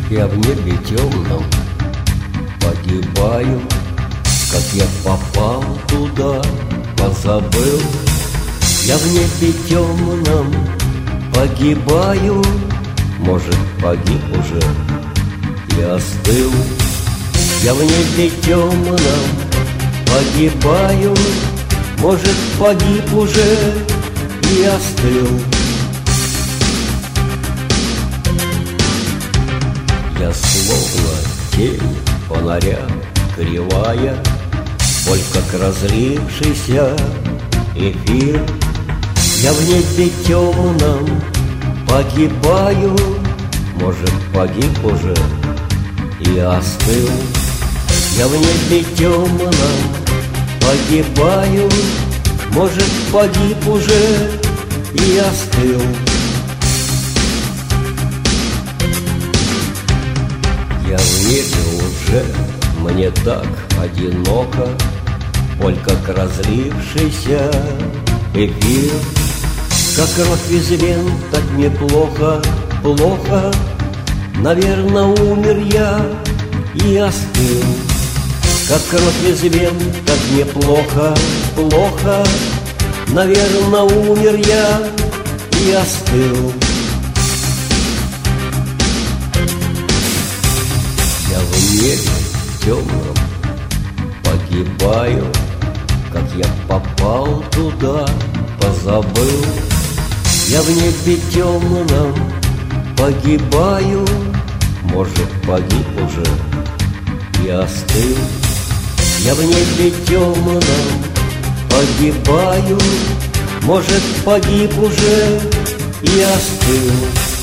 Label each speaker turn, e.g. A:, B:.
A: Я в небе темном погибаю, как я попал туда, позабыл. Я в небе темном погибаю, может, погиб уже и остыл. Я в небе темном погибаю, может, погиб уже и остыл. Я словно тень фонаря кривая, боль как разлившийся эфир. Я в небе темном погибаю, может, погиб уже и остыл. Я в небе темном погибаю, может, погиб уже и остыл. Я в небе уже, мне так одиноко, боль как разлившийся эфир. Как кровь из вен, так мне плохо, плохо, наверное, умер я и остыл. Как кровь из вен, так мне плохо, плохо, наверное, умер я и остыл. Я в небе темном погибаю, как я попал туда, позабыл. Я в небе темном погибаю, может, погиб уже и остыл. Я в небе темном погибаю, может, погиб уже и остыл.